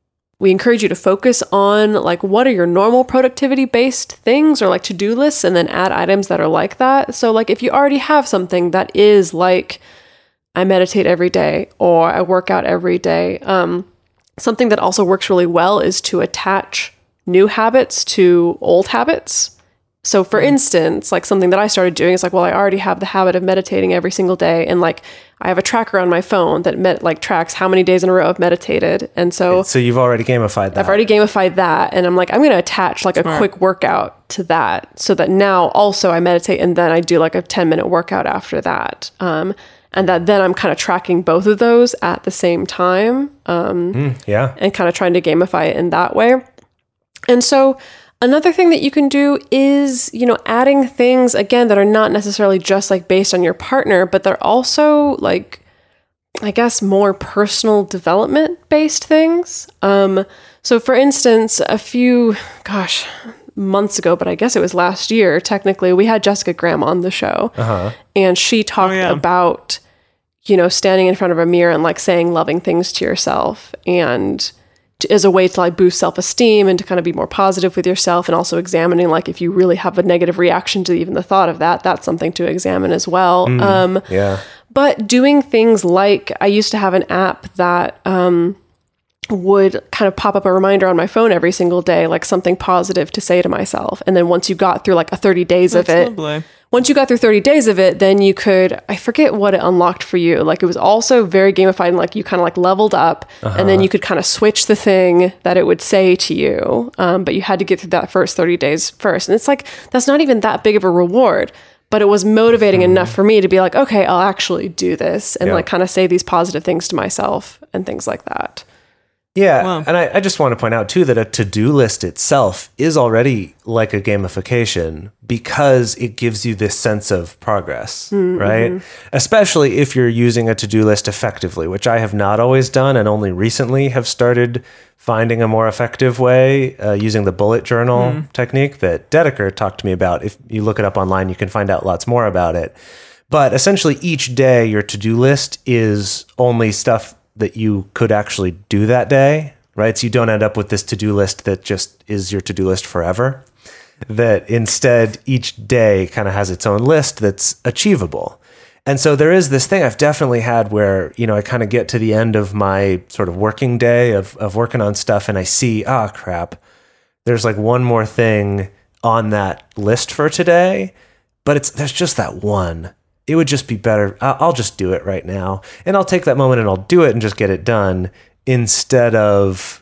we encourage you to focus on like what are your normal productivity based things or like to-do lists, and then add items that are like that. So like if you already have something that is like I meditate every day or I work out every day, something that also works really well is to attach new habits to old habits. So for instance, like something that I started doing is like, well, I already have the habit of meditating every single day. And like, I have a tracker on my phone that tracks how many days in a row I've meditated. And so you've already gamified that. I've already gamified that. And I'm like, I'm going to attach like a quick workout to that so that now also I meditate and then I do like a 10-minute workout after that. And that then I'm kind of tracking both of those at the same time. And kind of trying to gamify it in that way. And so another thing that you can do is, adding things, again, that are not necessarily just like based on your partner, but they're also like, I guess, more personal development based things. So for instance, a few, months ago, but I guess it was last year, technically, we had Jessica Graham on the show. And she talked about, standing in front of a mirror and like saying loving things to yourself, and as a way to like boost self-esteem and to kind of be more positive with yourself, and also examining like if you really have a negative reaction to even the thought of that, that's something to examine as well. But doing things like, I used to have an app that would kind of pop up a reminder on my phone every single day, like something positive to say to myself. And then once you got through like a 30 days of it, once you got through 30 days of it, then you could, I forget what it unlocked for you. Like it was also very gamified, and like you kind of like leveled up, and then you could kind of switch the thing that it would say to you. But you had to get through that first 30 days first. And it's like, that's not even that big of a reward, but it was motivating enough for me to be like, okay, I'll actually do this, and like kind of say these positive things to myself and things like that. Yeah, wow. And I just want to point out, too, that a to-do list itself is already like a gamification because it gives you this sense of progress, right? Especially if you're using a to-do list effectively, which I have not always done and only recently have started finding a more effective way using the bullet journal technique that Dedeker talked to me about. If you look it up online, you can find out lots more about it. But essentially, each day, your to-do list is only stuff that you could actually do that day, right? So you don't end up with this to-do list that just is your to-do list forever. That instead, each day kind of has its own list that's achievable. And so there is this thing I've definitely had where, I kind of get to the end of my sort of working day of working on stuff, and I see, crap, there's like one more thing on that list for today, but there's just that one. It would just be better. I'll just do it right now. And I'll take that moment and I'll do it and just get it done instead of,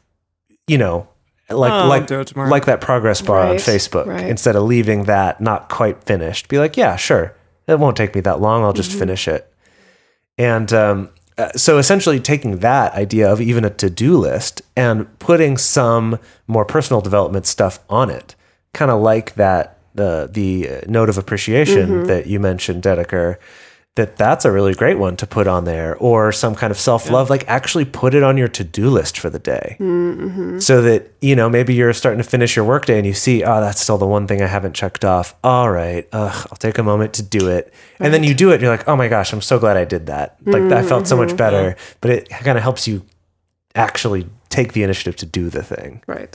like that progress bar on Facebook. Instead of leaving that not quite finished. Be like, yeah, sure. It won't take me that long. I'll just finish it. And so essentially taking that idea of even a to-do list and putting some more personal development stuff on it, kind of like that, the note of appreciation that you mentioned, Dedeker, that's a really great one to put on there, or some kind of self-love, like actually put it on your to-do list for the day so that, maybe you're starting to finish your workday and you see, that's still the one thing I haven't checked off. All right. I'll take a moment to do it. And then you do it and you're like, oh my gosh, I'm so glad I did that. Like I felt so much better, but it kind of helps you actually take the initiative to do the thing. Right.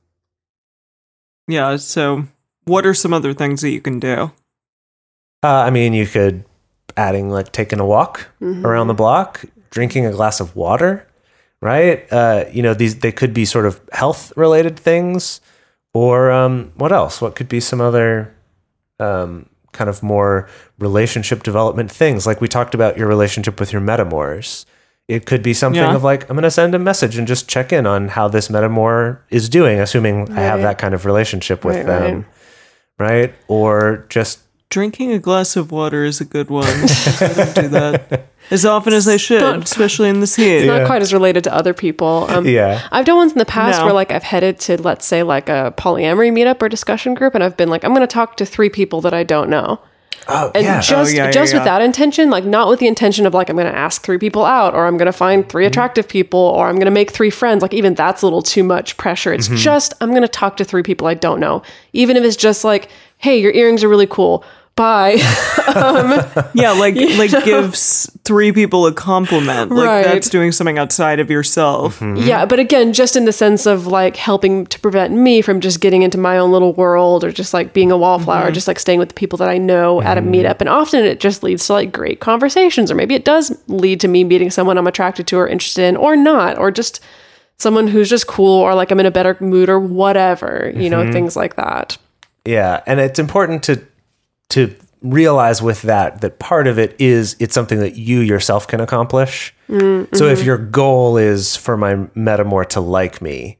Yeah. So what are some other things that you can do? You could adding like taking a walk around the block, drinking a glass of water, right? They could be sort of health related things, or what else? What could be some other kind of more relationship development things? Like we talked about your relationship with your metamors. It could be something of like, I'm going to send a message and just check in on how this metamor is doing, assuming I have that kind of relationship with them. Right? Or just drinking a glass of water is a good one. I don't do that as often as I should, especially in this heat. It's not quite as related to other people. I've done ones in the past where like I've headed to, let's say, like a polyamory meetup or discussion group, and I've been like, I'm going to talk to 3 people that I don't know. Just with that intention, like not with the intention of like, I'm going to ask 3 people out, or I'm going to find 3 attractive people, or I'm going to make 3 friends. Like even that's a little too much pressure. It's just, I'm going to talk to 3 people I don't know. Even if it's just like, hey, your earrings are really cool, bye. Yeah, like gives 3 people a compliment. Like Right. that's doing something outside of yourself. Yeah, but again, just in the sense of like helping to prevent me from just getting into my own little world or just like being a wallflower, just like staying with the people that I know at a meetup. And often it just leads to like great conversations, or maybe it does lead to me meeting someone I'm attracted to or interested in or not, or just someone who's just cool, or like I'm in a better mood or whatever, you know, things like that. Yeah, and it's important to realize with that part of it is it's something that you yourself can accomplish. So if your goal is for my metamor to like me,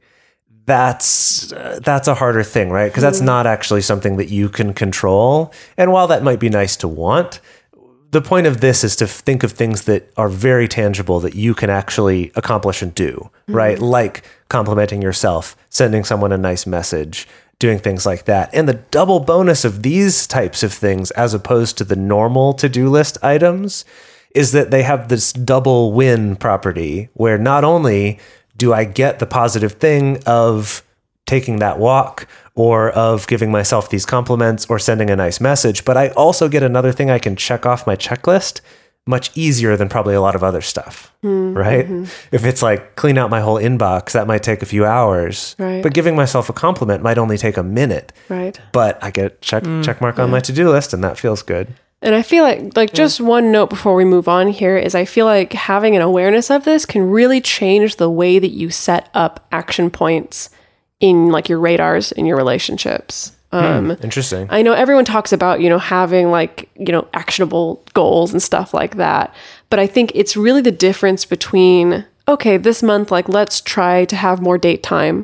that's a harder thing, right? Because that's not actually something that you can control. And while that might be nice to want, the point of this is to think of things that are very tangible that you can actually accomplish and do, right? Like complimenting yourself, sending someone a nice message, doing things like that. And the double bonus of these types of things, as opposed to the normal to-do list items, is that they have this double win property where not only do I get the positive thing of taking that walk or of giving myself these compliments or sending a nice message, but I also get another thing I can check off my checklist much easier than probably a lot of other stuff, right? If it's like clean out my whole inbox, that might take a few hours, Right. but giving myself a compliment might only take a minute, Right. but I get check mark on my to-do list and that feels good. And I feel like just one note before we move on here is I feel like having an awareness of this can really change the way that you set up action points in like your radars in your relationships. Interesting. I know everyone talks about, having like, actionable goals and stuff like that. But I think it's really the difference between, okay, this month, like, let's try to have more date time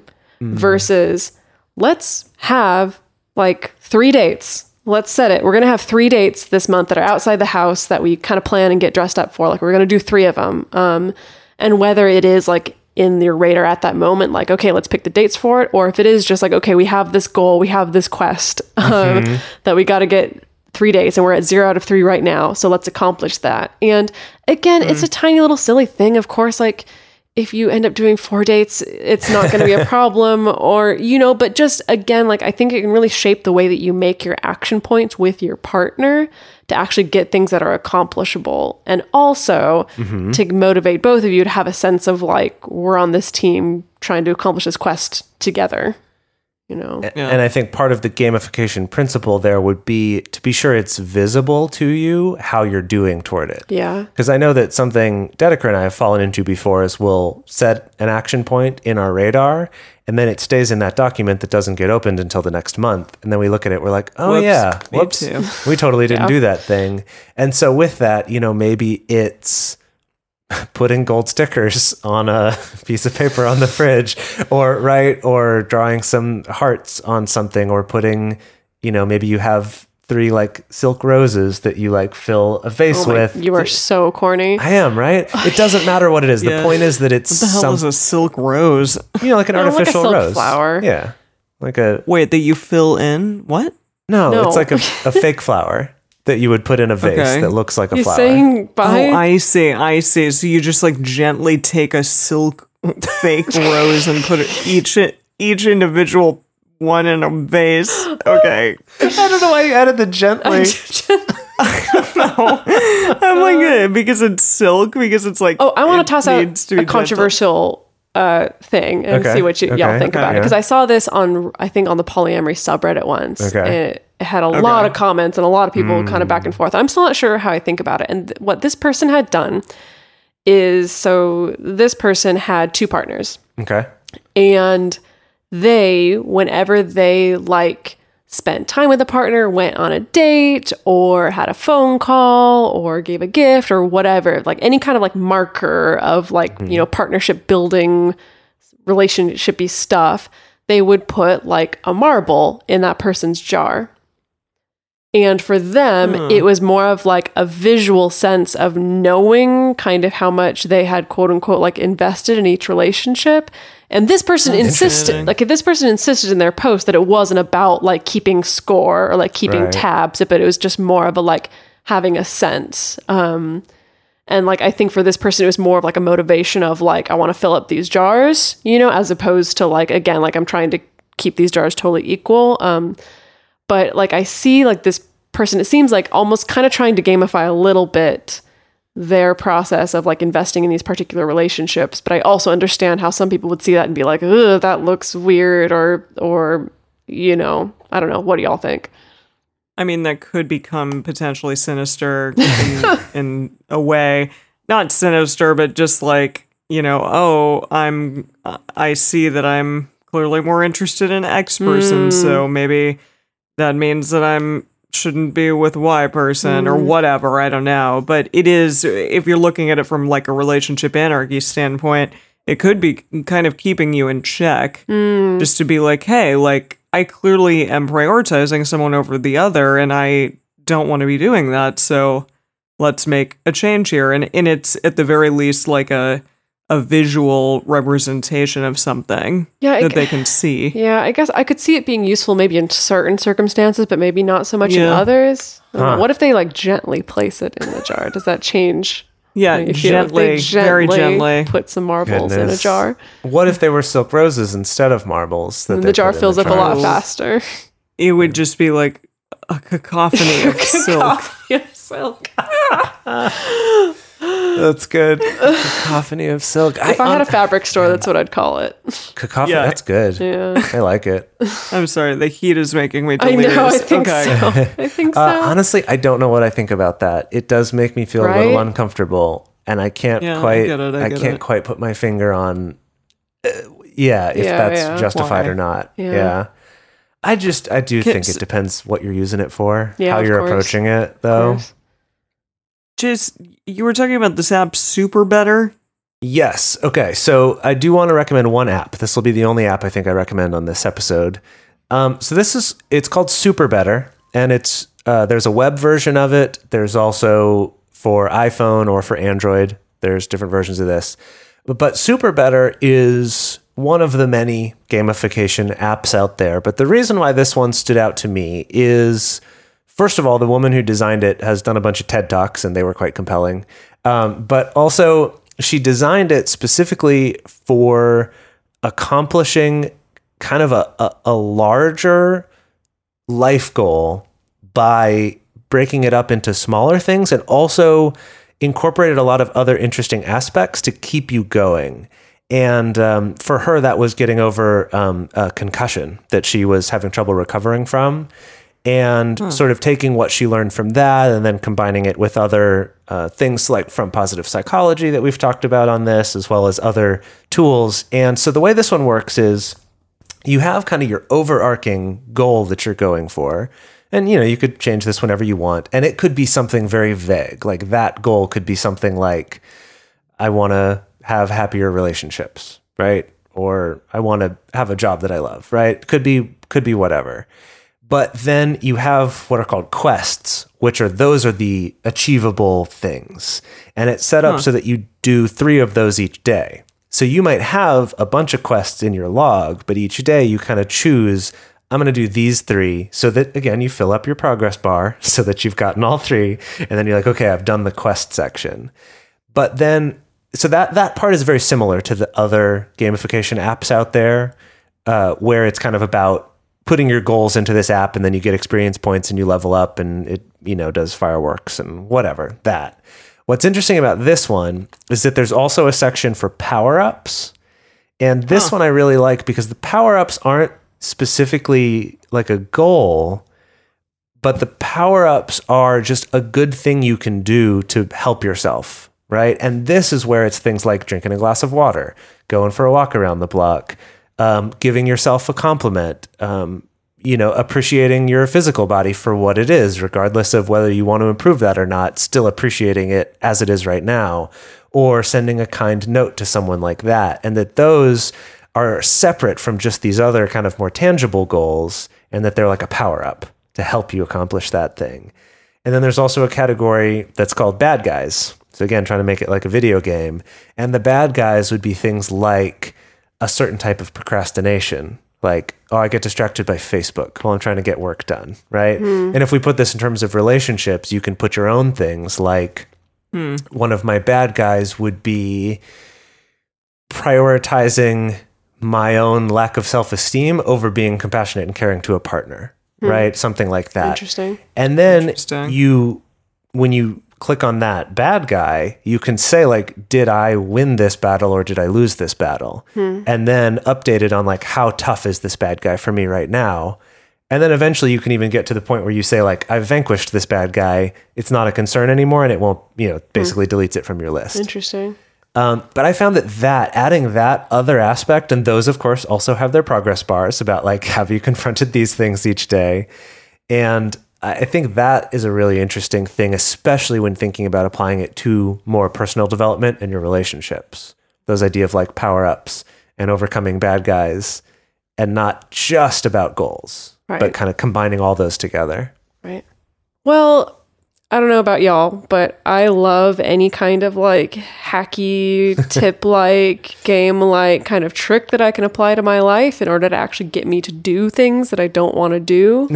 versus let's have like 3 dates. Let's set it. We're going to have 3 dates this month that are outside the house that we kind of plan and get dressed up for. Like, we're going to do 3 of them. And whether it is like in your radar at that moment, like, okay, let's pick the dates for it. Or if it is just like, okay, we have this goal, we have this quest that we got to get 3 days and we're at 0 out of 3 right now. So let's accomplish that. And again, it's a tiny little silly thing. Of course, like if you end up doing 4 dates, it's not going to be a problem or, but just again, like I think it can really shape the way that you make your action points with your partner to actually get things that are accomplishable. And also to motivate both of you to have a sense of like, we're on this team trying to accomplish this quest together. And I think part of the gamification principle there would be to be sure it's visible to you how you're doing toward it. Yeah. Because I know that something Dedeker and I have fallen into before is we'll set an action point in our radar and then it stays in that document that doesn't get opened until the next month. And then we look at it, we're like, oh Whoops, yeah, me whoops, too. we totally didn't do that thing. And so with that, maybe it's putting gold stickers on a piece of paper on the fridge or drawing some hearts on something or putting, maybe you have 3 like silk roses that you like fill a vase with. You are so corny. I am, right? It doesn't matter what it is. The point is that it's What the hell is a silk rose? like an artificial like a silk rose. flower. Yeah. Like a Wait, that you fill in? What? No, No. it's like a fake flower that you would put in a vase Okay. that looks like a He's flower. saying bye. Oh, I see. So you just like gently take a silk fake rose and put each individual one in a vase. Okay. I don't know why you added the gently. I'm like, because it's silk, because it's like. Oh, I want it to toss needs out to be a controversial thing and Okay. see what y'all Okay. think about it. Yeah. Because I saw this on the polyamory subreddit once. Okay. And it had a lot of comments and a lot of people kind of back and forth. I'm still not sure how I think about it. And what this person had done is, so this person had 2 partners. Okay. And they, whenever they like spent time with a partner, went on a date or had a phone call or gave a gift or whatever, like any kind of like marker of like, partnership building, relationshipy stuff, they would put like a marble in that person's jar. And for them, it was more of like a visual sense of knowing kind of how much they had quote unquote like invested in each relationship. And this person insisted in their post that it wasn't about like keeping score or like keeping Right. tabs, but it was just more of a like having a sense. And like, I think for this person, it was more of like a motivation of like, I want to fill up these jars, as opposed to like, again, like I'm trying to keep these jars totally equal. But like I see like this person, it seems like almost kind of trying to gamify a little bit their process of like investing in these particular relationships. But I also understand how some people would see that and be like, ugh, that looks weird, or, you know, I don't know. What do y'all think? I mean, that could become potentially sinister in a way. Not sinister, but just like, you know, I see that I'm clearly more interested in X person, so maybe that means that I'm shouldn't be with Y person or whatever. I don't know. But it is, if you're looking at it from like a relationship anarchy standpoint, it could be kind of keeping you in check just to be like, hey, like, I clearly am prioritizing someone over the other and I don't want to be doing that. So let's make a change here. And it's at the very least like a visual representation of something that they can see. Yeah, I guess I could see it being useful maybe in certain circumstances, but maybe not so much in others. What if they like gently place it in the jar? Does that change? Yeah, Like, gently, very gently. Put some marbles in a jar. What if they were silk roses instead of marbles? And the jar fills up a lot faster. It would just be like a cacophony of silk. Silk. That's good. Cacophony of silk. If I had a fabric store, that's what I'd call it. Cacophony, Yeah. that's good. Yeah. I like it. I'm sorry, the heat is making me I delirious. know, I think so. I think so. Honestly, I don't know what I think about that. It does make me feel a little Right? uncomfortable, and I can't Yeah, I quite. get it, I get can't it. quite put my finger on. If that's justified Why? or not. Yeah. Yeah. I do think it depends what you're using it for, Yeah, how of you're course. approaching it, Of though. course. Just, you were talking about this app Super Better. Yes. Okay. So I do want to recommend one app. This will be the only app I think I recommend on this episode. It's called Super Better, and it's there's a web version of it. There's also for iPhone or for Android. There's different versions of this, but Super Better is one of the many gamification apps out there. But the reason why this one stood out to me is, first of all, the woman who designed it has done a bunch of TED Talks, and they were quite compelling. But also, she designed it specifically for accomplishing kind of a larger life goal by breaking it up into smaller things, and also incorporated a lot of other interesting aspects to keep you going. And for her, that was getting over a concussion that she was having trouble recovering from, and sort of taking what she learned from that and then combining it with other things like from positive psychology that we've talked about on this, as well as other tools. And so the way this one works is you have kind of your overarching goal that you're going for. And, you know, you could change this whenever you want. And it could be something very vague. Like that goal could be something like, I want to have happier relationships, right? Or I want to have a job that I love, right? Could be whatever. But then you have what are called quests, which are the achievable things. And it's set up so that you do 3 of those each day. So you might have a bunch of quests in your log, but each day you kind of choose, I'm going to do these 3, so that, again, you fill up your progress bar so that you've gotten all 3. And then you're like, okay, I've done the quest section. But then, so that part is very similar to the other gamification apps out there, where it's kind of about putting your goals into this app, and then you get experience points and you level up, and it, you know, does fireworks and whatever that. What's interesting about this one is that there's also a section for power-ups. And this one I really like because the power-ups aren't specifically like a goal, but the power-ups are just a good thing you can do to help yourself, right? And this is where it's things like drinking a glass of water, going for a walk around the block, giving yourself a compliment, appreciating your physical body for what it is, regardless of whether you want to improve that or not, still appreciating it as it is right now, or sending a kind note to someone like that. And that those are separate from just these other kind of more tangible goals, and that they're like a power up to help you accomplish that thing. And then there's also a category that's called bad guys. So again, trying to make it like a video game. And the bad guys would be things like a certain type of procrastination, like, oh, I get distracted by Facebook while I'm trying to get work done, right? And if we put this in terms of relationships, you can put your own things, like one of my bad guys would be prioritizing my own lack of self-esteem over being compassionate and caring to a partner, right? Something like that. Interesting. And then Interesting. when you click on that bad guy, you can say like, did I win this battle or did I lose this battle? And then update it on like, how tough is this bad guy for me right now? And then eventually you can even get to the point where you say like, I've vanquished this bad guy. It's not a concern anymore. And it won't, basically deletes it from your list. Interesting. But I found that adding that other aspect, and those of course also have their progress bars about like, have you confronted these things each day? And I think that is a really interesting thing, especially when thinking about applying it to more personal development and your relationships. Those idea of like power-ups and overcoming bad guys, and not just about goals, but kind of combining all those together. Right. Well, I don't know about y'all, but I love any kind of like hacky tip-like game-like kind of trick that I can apply to my life in order to actually get me to do things that I don't want to do.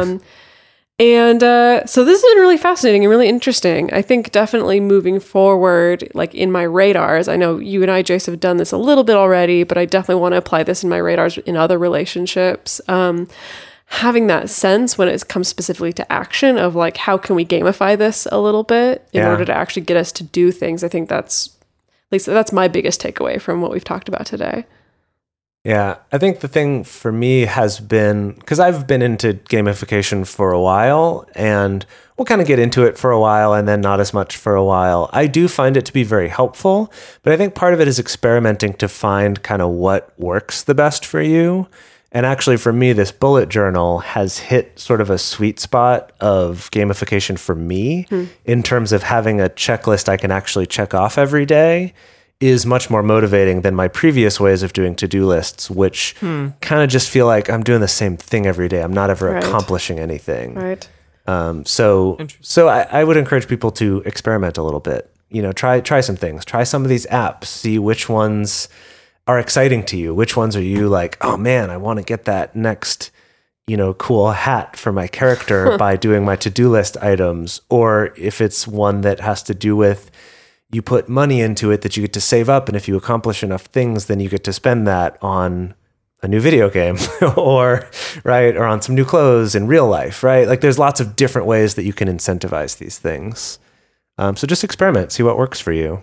And so this has been really fascinating and really interesting. I think definitely moving forward, like in my radars, I know you and I, Jace, have done this a little bit already, but I definitely want to apply this in my radars in other relationships. Having that sense when it comes specifically to action of like, how can we gamify this a little bit in order to actually get us to do things? I think that's my biggest takeaway from what we've talked about today. Yeah, I think the thing for me has been, because I've been into gamification for a while, and we'll kind of get into it for a while and then not as much for a while. I do find it to be very helpful, but I think part of it is experimenting to find kind of what works the best for you. And actually for me, this bullet journal has hit sort of a sweet spot of gamification for me in terms of having a checklist I can actually check off every day is much more motivating than my previous ways of doing to-do lists, which kind of just feel like I'm doing the same thing every day. I'm not ever accomplishing anything. Right. So I would encourage people to experiment a little bit. Try some things. Try some of these apps. See which ones are exciting to you. Which ones are you like, oh man, I want to get that next, cool hat for my character by doing my to-do list items. Or if it's one that has to do with you put money into it that you get to save up, and if you accomplish enough things, then you get to spend that on a new video game or on some new clothes in real life, right? Like there's lots of different ways that you can incentivize these things. So just experiment, see what works for you.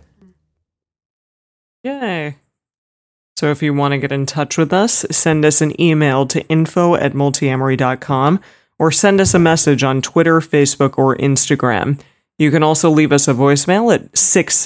Yay. So if you want to get in touch with us, send us an email to info@multiamory.com or send us a message on Twitter, Facebook, or Instagram. You can also leave us a voicemail at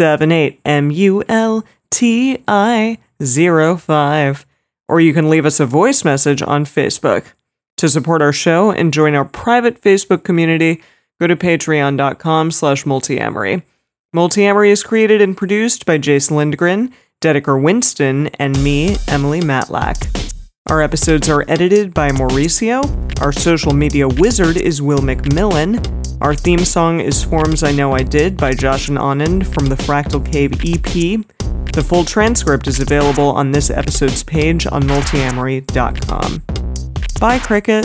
678-MULTI-05, or you can leave us a voice message on Facebook. To support our show and join our private Facebook community, go to patreon.com/multiamory. Multiamory is created and produced by Jason Lindgren, Dedeker Winston, and me, Emily Matlack. Our episodes are edited by Mauricio. Our social media wizard is Will McMillan. Our theme song is Forms I Know I Did by Josh and Anand from the Fractal Cave EP. The full transcript is available on this episode's page on multiamory.com. Bye, Cricket.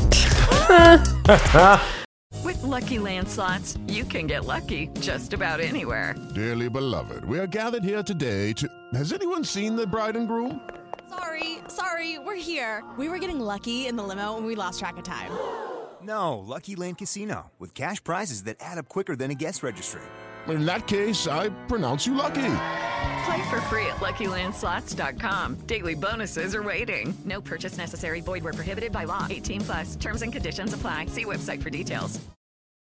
With Lucky Land Slots, you can get lucky just about anywhere. Dearly beloved, we are gathered here today to... Has anyone seen the bride and groom? Sorry, we're here. We were getting lucky in the limo and we lost track of time. No, Lucky Land Casino, with cash prizes that add up quicker than a guest registry. In that case, I pronounce you lucky. Play for free at LuckyLandSlots.com. Daily bonuses are waiting. No purchase necessary. Void where prohibited by law. 18+. Terms and conditions apply. See website for details.